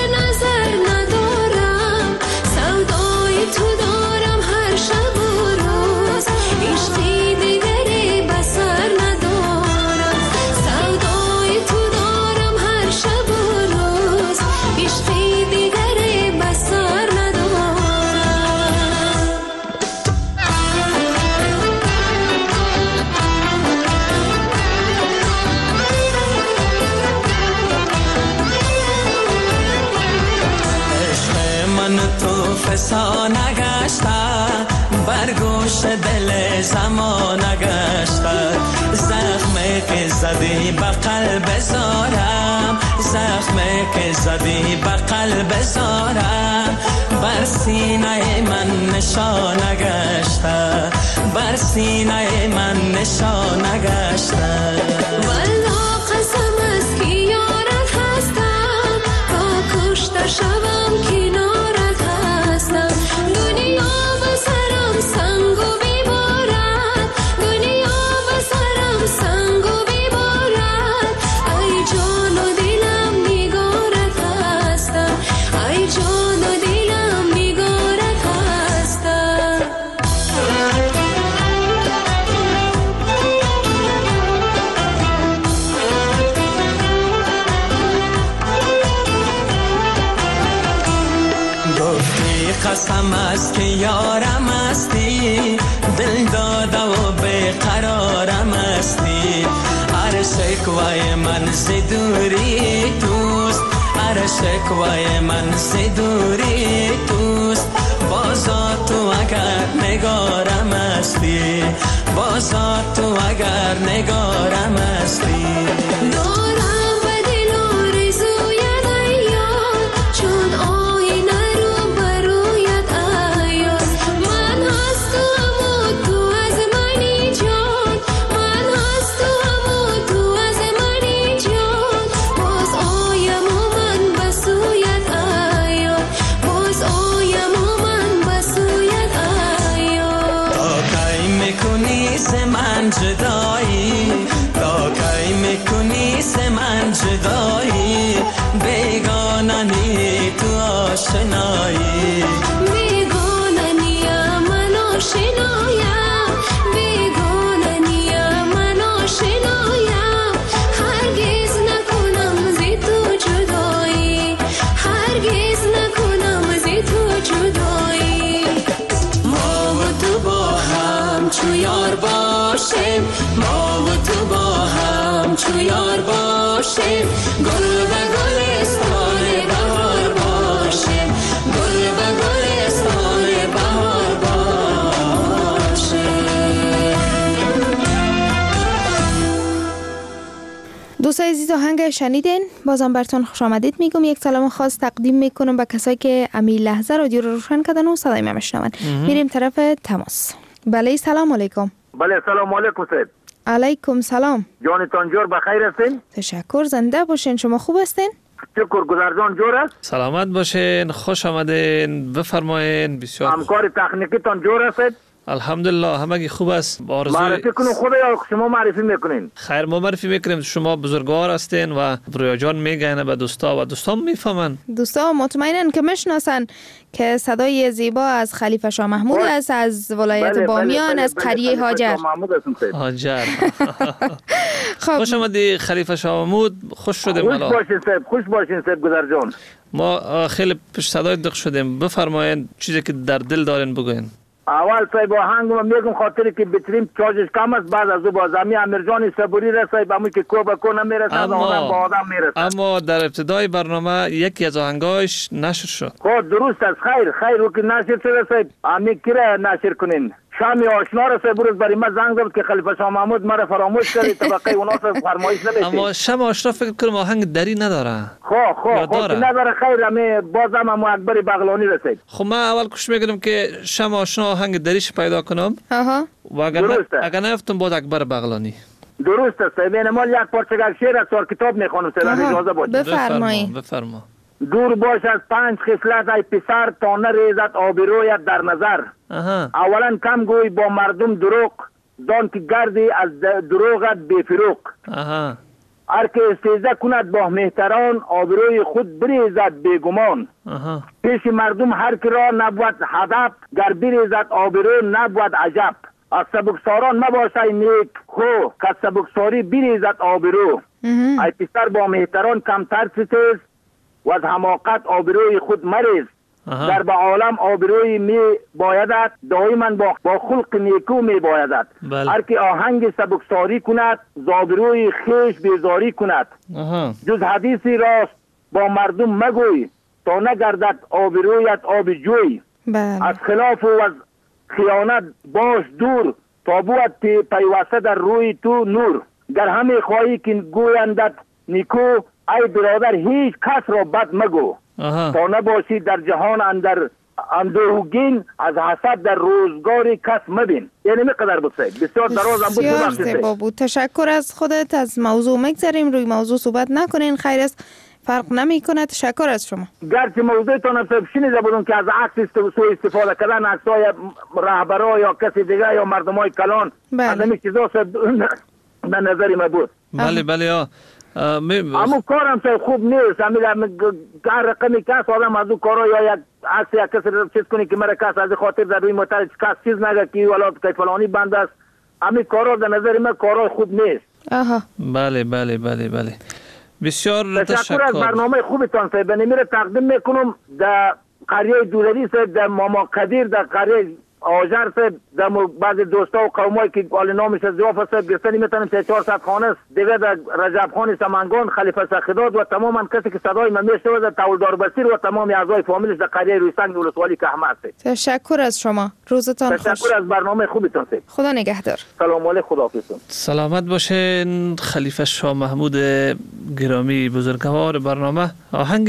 فسا نگشته، برگوش دل زمان نگشته، زخمی که زدی به قلب زارم، زخمی که زدی به قلب زارم، بر سینه من نشان نگشته، بر سینه من نشان نگشته. والله قسم است که یارت هستم، تا کشته شوم کنارت هستم. دنیا به سرم سنگ و بیبارد، دنیا به سرم سنگ و بیبارد، ای جان و دلم نگارت هستم، ای جان و دلم نگارت هستم. قسم است که یارم استی، دل داده و بیقرارم استی، هر شکوای من ز دوری توست، هر شکوای من ز دوری توست، بازا تو اگر نگارم استی، بازا تو اگر نگارم استی. دارم به دل آرزوی دیار، چون آینه رو برویت آیاز، من هست تو همو تو از منی جان، من هست تو همو تو از منی جان، باز آیم و من بسویت آیان، باز آیم و من بسویت آیان. تا کی میکنی ز من جدایی، تا کی میکنی ز من جدایی، بیگاننی تو آشنایی، بیگاننیم من آشنایم، بیگاننیم من آشنایم، هرگز نکنم ز تو جدایی، هرگز نکنم ز تو جدایی. ما و تو با هم چو یار باشیم، ما و تو با هم چو یار باشیم، گل به گلستان بهار باشیم، گل به گلستان بهار باشیم. دوستای عزیز، آهنگ شنیدین، بازم براتون خوش آمدید میگم. یک سلام خاص تقدیم میکنم به کسایی که امی لحظه رادیو رو روشن کردن و صدای ما میشنون. میریم طرف تماس. بله سلام علیکم. بله سلام علیکم سید. علیکم سلام. جانتان جور بخیر هستین؟ تشکر، زنده باشین. شما خوب هستین؟ شکر. گذرجان جور است؟ سلامت باشین، خوش آمدین، بفرمایین. بسیار همکار تکنیکی تان جور است؟ الحمدلله همگی خوب است. معرفی کنین خود یا شما معرفی میکنین؟ خیر، ما معرفی میکنیم. شما بزرگوار هستین و رویا جان میگن به دوستا و دوستا میفهمن. دوستا مطمئنن که میشناسن که صدای زیبا از خلیفه شاه محمود است، از ولایت بله بامیان، بله از بله قریه هاجر. هاجر. خوش آمدی خلیفه شاه محمود. خوش شدیم. خوش باشین صاحب، خوش باشین صاحب گذرجان. ما خیلی پشت صدای دق شدیم. بفرمایین چیزی که در دل دارین بگوین. اول صاحب آهنگ ما میگم خاطری که بتریم چارجش کم است، بعد از او باز امی امیرجان صبوری را صاحب همون که کو به کو نمیرسه، آدم با آدم میرسه. اما در ابتدای برنامه یکی از آهنگایش نشر شد. خب درست است. خیر خیر رو که نشر شده صاحب امی کی را نشر کنین؟ شامی آشنا را صاحب روز برای ما زنگ زد که خلیفه شاه محمود مرا فراموش کرد، طبقه اونا صاحب فرمایش نمیشه. اما شام آشنا فکر کنم آهنگ دری نداره. خب خب خب نداره. خیر امی بازم اما اکبر بغلانی رسید. خب ما اول کوشش میکنم که شام آشنا آهنگ دریش پیدا کنم. آها. و اگر اگر نفتم بود اکبر بغلانی. درست است. من مال یک پارچه شعر از سر کتاب میخوانم صاحب اجازه باشه. بفرمایید. بفرما. دور باش از پنج خصلت ای پسر تا نریزد آبرویت در نظر. اولا کم گوی با مردم دروغ، دان که گردی از دروغت بی فروغ. هر که استیزه کند با مهتران، آبروی خود بریزد بی گمان. پیش مردم هر که را نبود هدف، گر بریزد آبرو نبود عجب. از سبکساران مباشای نیک خو، که سبکساری بریزد آبرو. ای پسر با مهتران کمتر ستیز، و از حماقت آبروی خود مریز. در به عالم آبروی می بایدد، دائما با, با خلق نیکو می بایدد. هر که آهنگ سبکساری کند، ز آبروی خیش بیزاری کند. جز حدیثی راست با مردم مگوی، تا نگردد آبرویت آب جوی. از خلاف و از خیانت باش دور، تا بود پیوسته در روی تو نور. گر همه خواهی که گویندت نیکو، ای برادر هیچ کس را بد مگو. تا نباشی در جهان اندر اندوهگین، از حسد در روزگاری کس مبین. یعنی میقدر بود صاحب. بسیار درازم بود. بسیار زیبا بود. تشکر از خودت. از موضوع مگذاریم، روی موضوع صحبت نکنین. خیر است، فرق نمی کنه. تشکر از شما. گرچه موضوعتان صاحب شنیده بودم که از عکس سوء استفاده کردن عکسای رهبرا یا کسی دیگه یا مردمای کلان، از این چیزا صاحب به نظری ما بود. بله بله ها. اما کارم صاحب خوب نیست. امیل هر رقمی کس آدم از او کارا یا یک عکس یک کسی رو چیز کنی که مرا کس از خاطر در روی موتر کس چیز نگه که ولا که فلانی بند است. امی کارا در نظر من کارا خوب نیست. آها. بله بله بله بله. بسیار تشکر. تشکر از برنامه خوبتان صاحب. من میره تقدیم میکنم در قریه دولری صاحب، در ماما قدیر، در قریه آجر صاحب، در بعض دوستا و قومایی که آل نامش از جواف صاحب گرفتنی میتونم سه چهار صد خانه است دیگه، در رجب خان سمنگان، خلیفه سخداد و تماما کسی که صدای من میشنوه، در تولدار بسیر و تمام اعضای فامیلش در قریه رویسنگ ولسوالی که احمد صاحب. تشکر از شما. روزتان خوش. تشکر از برنامه خوبتان صاحب. خدا نگهدار. سلام علیکم. خداحافظ. سلامت باشین. خلیفه شاه محمود گرامی بزرگوار برنامه، آهنگ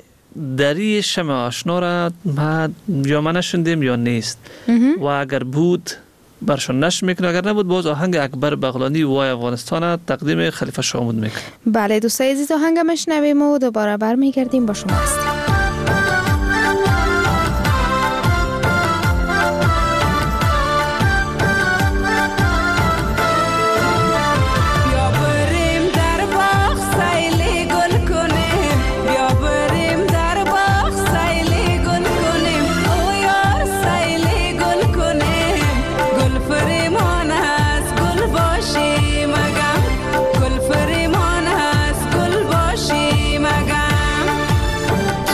دری شم آشنا را ما یا ما نشندیم یا نیست و اگر بود برشان نشر میکنه، اگر نبود باز آهنگ اکبر بغلانی وای افغانستان تقدیم خلیفه شاه محمود میکنه. بله دوستای عزیز، آهنگ مشنویم و دوباره برمیگردیم با شما هستیم. گل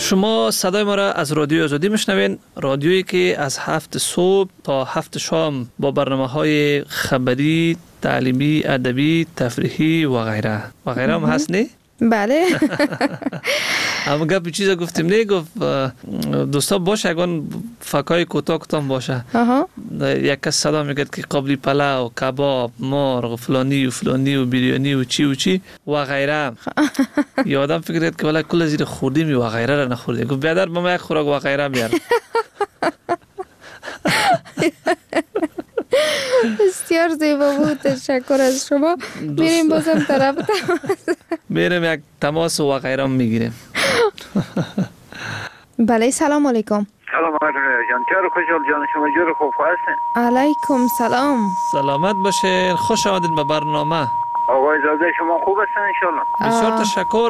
شما صدای ما را از رادیو آزادی میشنوین، رادیویی که از هفت صبح تا هفت شام با برنامه‌های خبری، تعلیمی، ادبی، تفریحی و غیره و غیره هم هست نه؟ بله. اما گپ چیزا گفتیم نه، گفت دوستا باشه اگه فکای کوتاه کوتاه باشه. یک کس صدا میگه که قبلی پلاو، کباب، مرغ و فلانی و فلانی و بریانی و چی و چی و غیره. یادم فکرید که ولی کل زیر خوردیم و غیره را نخوردیم. گفت بیادر با ما یک خوراک و غیره بیار. بسیار زیبا بود، تشکر از شما. میریم بازم طرف تماس میریم یک تماس و غیره میگیریم. بله سلام علیکم. سلام علیکم جان، چرا خوشحال جان شما جور خوب هستین؟ علیکم سلام. سلامت باشین، خوش آمدین به برنامه. آقای زاده شما خوب هستین ان شاء الله؟ بسیار تشکر.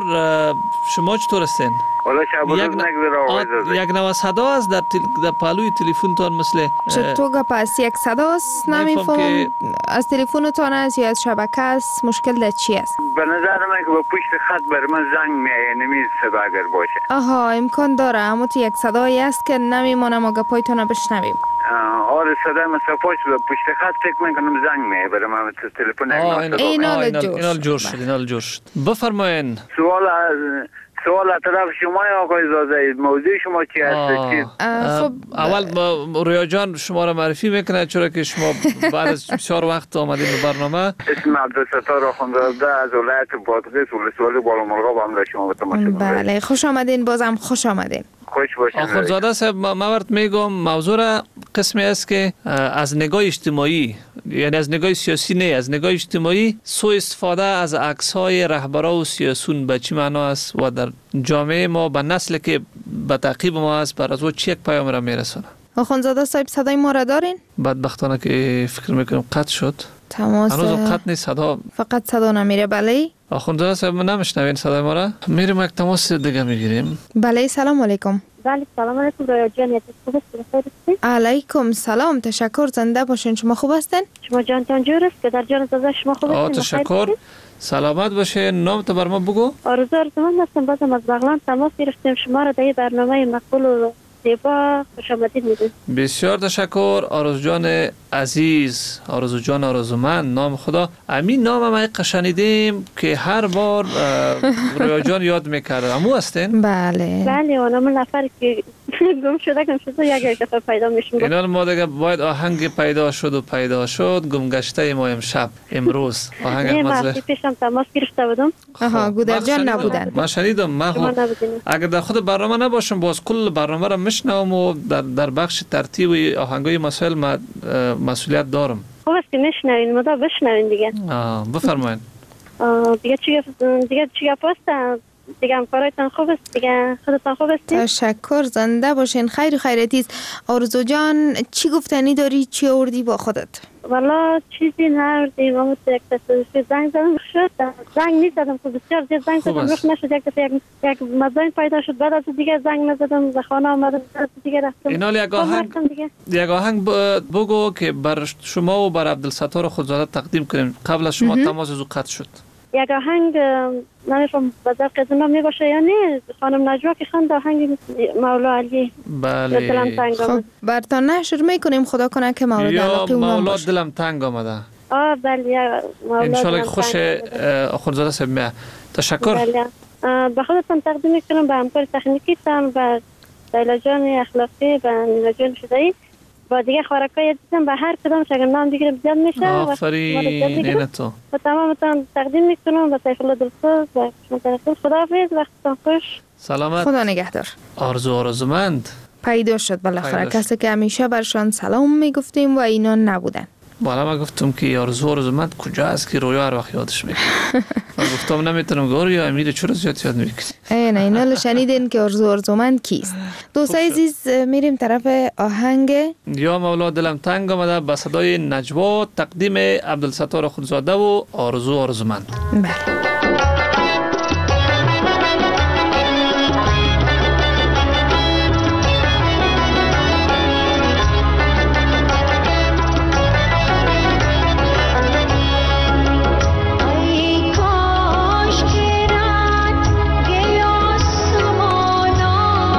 شما چطور هستین؟ والا شب روز نگذره آقای زاده. یک نوع صدا است در تل... در پهلوی تلفنتان مثل چطور گپ است؟ یک صدا است نمیفهم که... از تلفنتان است یا از شبکه است؟ مشکل در چی است؟ به نظر من که با پشت خط بر من زنگ میایه، نمی صدا اگر باشه. آها امکان داره، اما تو یک صدایی است که نمیمونه ما گپایتون رو بشنویم. آره صدای مسافاش به پشت خط فکر میکنم زنگ میایه برای من تلفن. اینال جوش اینال جوش اینال جوش بفرمایین. سوال از سوال از طرف شما آقای زاده، موضوع شما چی هست؟ چی؟ خب اول رویا جان شما را معرفی میکنه، چرا که شما بعد از بسیار وقت آمدید به برنامه. اسم عبدالستار آخوندزاده از ولایت بادغیس ولسوالی بالامرغاب هم را شما به تماشا. بله خوش آمدین، بازم خوش آمدین. خوش باشین. آخوندزاده صاحب ما میگم موضوع را قسمی است که از نگاه اجتماعی، یعنی از نگاه سیاسی نه، از نگاه اجتماعی سوء استفاده از عکس‌های رهبران و سیاسیون به چی معنا است و در جامعه ما به نسل که به تعقیب ما است بر از او چه یک پیام را میرسونه. آخوندزاده صاحب صدای ما را دارین؟ بدبختانه که فکر میکنم قطع شد. تماس هنوز قطع نیست، صدا فقط صدا نمیره. بله آخوندزاده صاحب نمیشنوین صدای ما را؟ میریم یک تماس دیگه میگیریم. بله سلام علیکم. بله سلام علیکم رویا جان، خوب هستید؟ علیکم سلام، تشکر، زنده باشین. شما خوب هستین؟ شما جان جان جور است که در جان زاده شما خوب هستین؟ تشکر، سلامت باشین. نام تو بر ما بگو. آرزو آرزومند هستم، بازم از بغلان تماس گرفتیم. شما را در برنامه مقبول و زیبا خوش آمدید میگم. بسیار تشکر آرزو جان عزیز، آرزو جان آرزومند، نام خدا. همین نام ما قشنیدیم که هر بار رویا جان یاد میکرد. همو هستین؟ بله بله و نام نفر که گم شده گم شده یک دفعه پیدا میشم. اینا ما دیگه باید آهنگ پیدا شد و پیدا شد گم گشته ما امشب امروز آهنگ مزه. من پیشم تماس گرفته بودم. آها گودر جان نبودن. من شنیدم. من اگر در خود برنامه نباشم باز کل برنامه را میشنوم و در در بخش ترتیب آهنگای مسائل ما مسئولیت دارم. خوب است که میشنوین، مدا بشنوین دیگه. آه بفرمایید. دیگه چی دیگه چی گفت؟ دیگه همکارایتان خوب است، دیگه خودتان خوب است. تشکر، زنده باشین. خیر و خیرتیز. آرزو جان چی گفتنی داری؟ چی آوردی با خودت؟ والا چیزی ناوردیم، اما یک تصادفی زنگ زدم شد. زنگ نیزدم که بسیار زیاد زنگ زدم روش نشد. یک دفعه یک مزاین پیدا شد، بعد از دیگه زنگ نزدم به خانه آمدم دیگه رفتم. اینال یک آهنگ یک آهنگ بگو که بر شما و بر عبدالستار خودزاده تقدیم کنیم. قبل از شما تماس از او قطع شد. یک آهنگ نمیفهم بازار قزونا می باشه یا نه، خانم نجوا که خواند آهنگ مولا علی. بله خب برتان نشر میکنیم، خدا کنه که مولا علاقی اونم مولا دلم تنگ آمده. آه بله مولا انشالله خوش آخوندزاده صاحب. تشکر. بله به خودتان تقدیم میکنم، به همکار تکنیکی تان، به لیلا جان اخلاقی، به نیلا جان فدایی، با دیگه خوراکای دیدم به هر کدام شگر نام دیگه زیاد میشه. آفرین این تو. و تمامتان تقدیم میکنم به سیف الله دلسوز و شما تقدیم. خداحافظ، وقتتان خوش. سلامت. خدا نگهدار. آرزو آرزومند پیدا شد بالاخره کسی که همیشه برشان سلام میگفتیم و اینا نبودن. بالا ما گفتم که آرزو آرزومند کجا است که رویا هر وقت یادش میکنه. من گفتم نمیتونم گور یا امیر چرا زیاد یاد میکنی. نه اینا شنیدین که آرزو آرزومند کیست. دوستای عزیز میریم طرف آهنگ یا مولا دلم تنگ آمده به صدای نجوا، تقدیم عبدالستار خودزاده و آرزو آرزومند. بله. کاش که رد گل آسمانا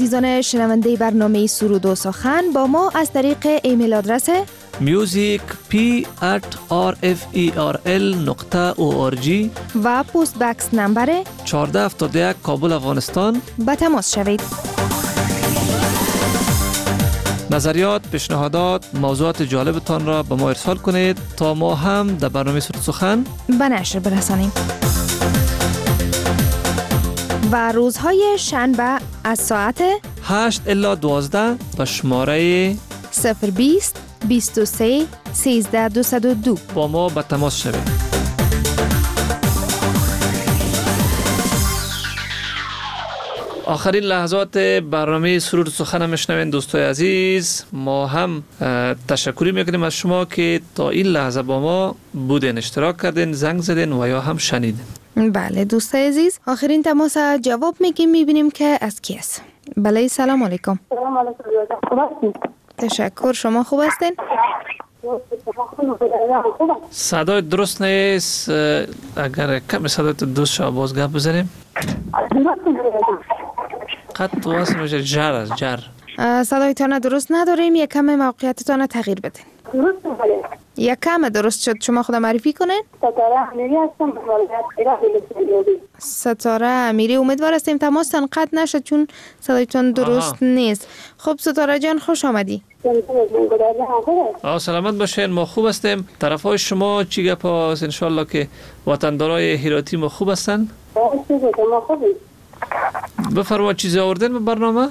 عزیزان شنونده برنامه سرود و سخن با ما از طریق ایمیل آدرس music p at r f e r l نقطه او آر جی و پست بکس نمبر چهارده هفتاد و یک کابل افغانستان به تماس شوید. نظریات، پیشنهادات، موضوعات جالبتان را به ما ارسال کنید تا ما هم در برنامه سرود سخن به نشر برسانیم. و روزهای شنبه از ساعت هشت الی دوازده به شماره صفر بیست بیست و سه سیزده دویست و دو با ما به تماس شوید. آخرین لحظات برنامه سرود سخن میشنوین دوستای عزیز. ما هم تشکری میکنیم از شما که تا این لحظه با ما بودین، اشتراک کردین، زنگ زدین و یا هم شنیدین. بله دوستای عزیز، آخرین تماس جواب میگیم، میبینیم که از کی است. بله سلام علیکم. سلام علیکم. تشکر، شما خوب هستین؟ صدای درست نیست، اگر کمی صدای درست شما باز گپ بزنیم. قط واسه میشه جر از جر. صدایتان درست نداریم، یک کم موقعیتتان تغییر بدین. درست بله. یک کم درست شد، شما خود معرفی کنین؟ ستاره امیری هستم. ستاره امیری، امیدوار هستیم تماستان قطع نشد چون صدایتان درست آها. نیست. خب ستاره جان خوش آمدی. آه سلامت باشین، ما خوب هستیم. طرفای شما چی گپ است؟ انشالله که وطندارای هراتی ما خوب هستن؟ ما خوبیم. بفرما چیزی آوردین به برنامه؟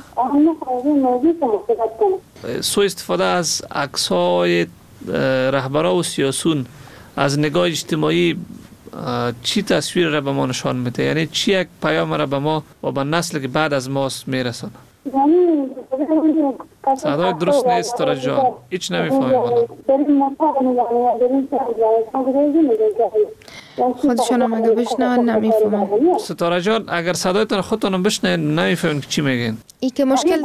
سو استفاده از عکس‌های رهبران و سیاسون از نگاه اجتماعی چی تصویر را به ما نشان میده؟ یعنی چی یک پیام را به ما و به نسل که بعد از ماست میرسونه؟ صدای درست نیست ستاره جان، هیچ نمیفهمیم والا. خودشان هم اگه بشنون نمیفهمم. ستاره جان اگر صدایتان خودتان بشنون نمیفهمیم که چی میگین. ای که مشکل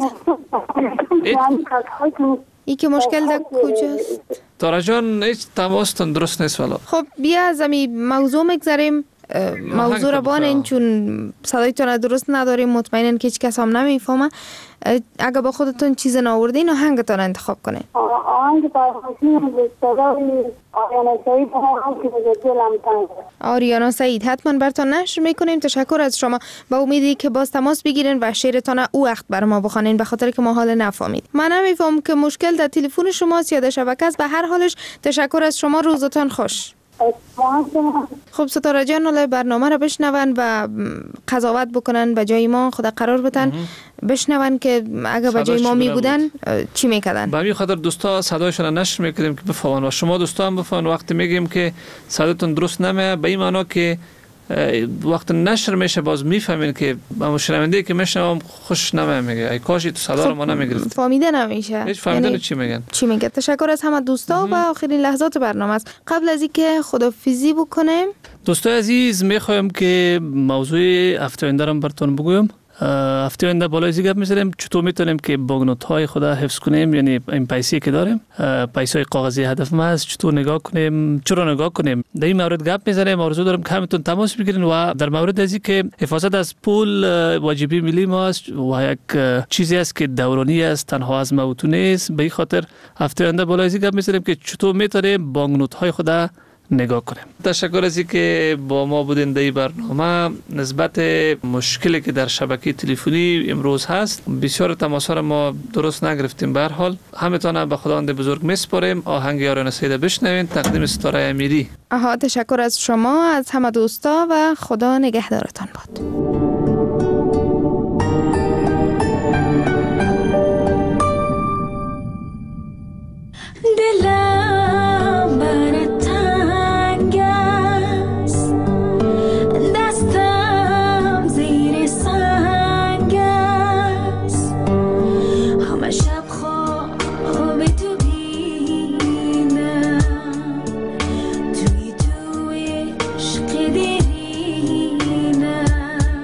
ای که مشکل در کجاست؟ ستاره جان هیچ تماستان درست نیست والا. خب بیا از همین موضوع مگذاریم. موضوع را بانین چون صدایتان درست نداریم، مطمئنن که هیچ کس هم نمیفهمه. اگه با خودتون چیز ناوردین آهنگتان انتخاب کنین. آهنگ فرهنگی صدای آریانا سعید هم که به دلم تنگ. آریانا سعید حتما براتون نشر میکنیم. تشکر از شما، با امیدی که باز تماس بگیرین و شعرتان او وقت بر ما بخوانین، به خاطر که ما حال نفهمید. من نمیفهم که مشکل در تلفن شماست یا در شبکه است. به هر حالش تشکر از شما، روزتان خوش. خب ستاره جان حالا برنامه را بشنون و قضاوت بکنن به جای ما، خدا قرار بدن بشنون که اگه به جای ما می بودن چی میکردن. به همین خاطر دوستا صدایشون را نشر میکنیم که بفهمن و شما دوستا هم بفهمن. وقتی میگیم که صداتون درست نمیه به این معنا که وقت نشر میشه باز میفهمین که با شنونده که میشنوم خوش نمیاد، میگه ای کاش تو صدا رو ما نمیگرفت. فهمیده نمیشه. هیچ فهمیدن یعنی چی میگن. چی میگه. تشکر از همه دوستا و آخرین لحظات برنامه است. قبل از اینکه خدافظی بکنیم دوستای عزیز میخوایم که موضوع هفته آینده رو براتون بگویم. هفته آینده بالای زیگاب میذاریم چطور میتونیم که بانکنوت های خود حفظ کنیم، یعنی این پیسه که داریم، پیسه های کاغذی هدف ما است، چطور نگاه کنیم، چرا نگاه کنیم. در این مورد گپ میزنیم. آرزو دارم که همتون تماس بگیرین و در مورد ازی که حفاظت از پول واجبی ملی ما است و یک چیزی است که دورانی است، تنها از موضوع نیست. به این خاطر هفته آینده بالای زیگاب میذاریم که چطور میتونیم بانکنوت های خود نگاه کنیم. تشکر از اینکه با ما بودین در این برنامه. نسبت مشکلی که در شبکه تلفنی امروز هست، بسیار تماس‌ها را ما درست نگرفتیم. به هر حال همتون به خداوند بزرگ میسپاریم. آهنگ آریانا سعید بشنوین، تقدیم ستاره امیری. آها تشکر از شما، از همه دوستا و خدا نگهدارتان باد. دلم برات تنگ است، دستم زیر سنگ است، همه شب خواب تو بینم، توی توی عشق دیرینم.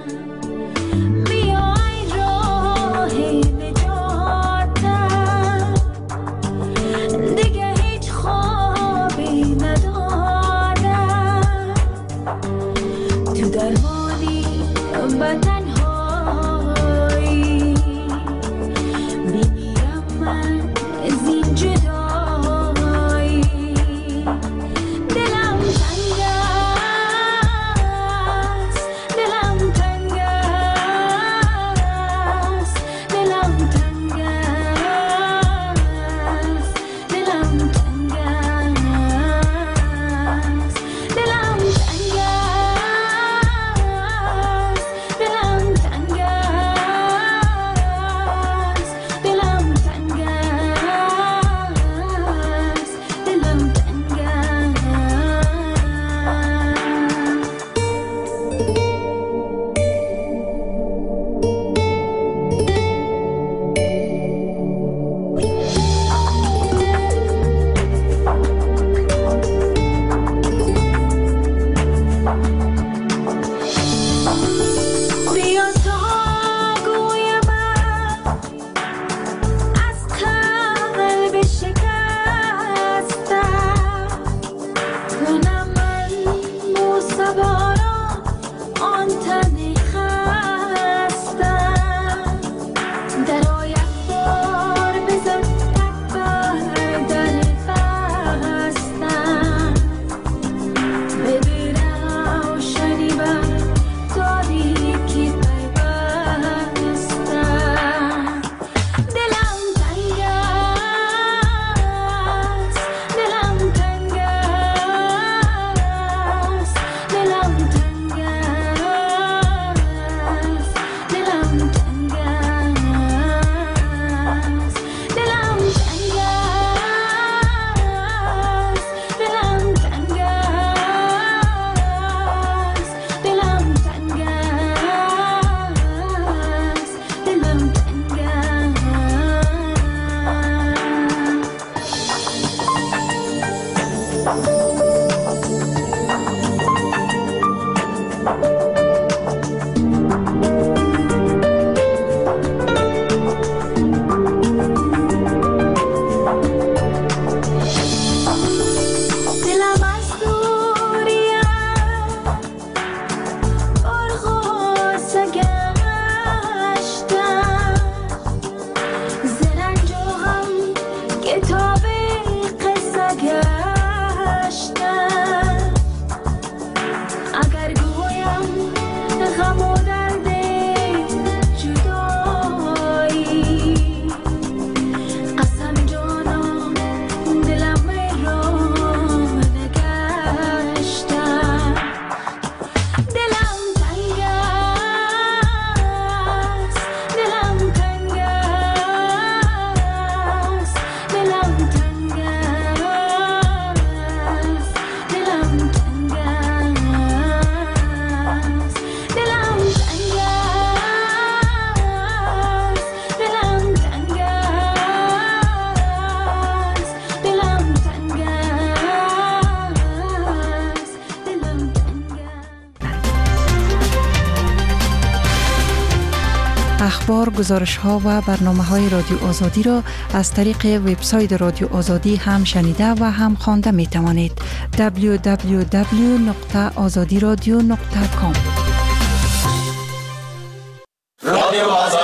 بار گزارش ها و برنامه های رادیو آزادی را از طریق وبسایت رادیو آزادی هم شنیده و هم خوانده می توانید. دبلیو دبلیو دبلیو نقطه آزادی رادیو نقطه کام. رادیو آزادی